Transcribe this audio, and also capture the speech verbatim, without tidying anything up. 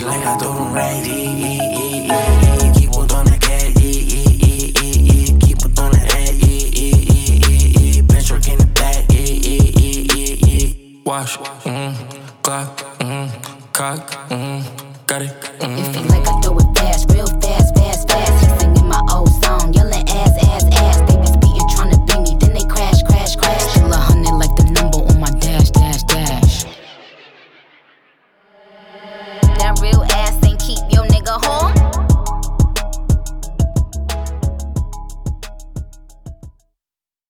She like I throw them racks, yeah, yeah, yeah, yeah, yeah. Keep on throwing the cat, yeah, yeah, yeah, yeah, yeah. Keep on throwing the ass, yeah, yeah, yeah, yeah, yeah. Bench work in the back, yeah, yeah, yeah, yeah, yeah. Wash, mm, Glock, mm, cock.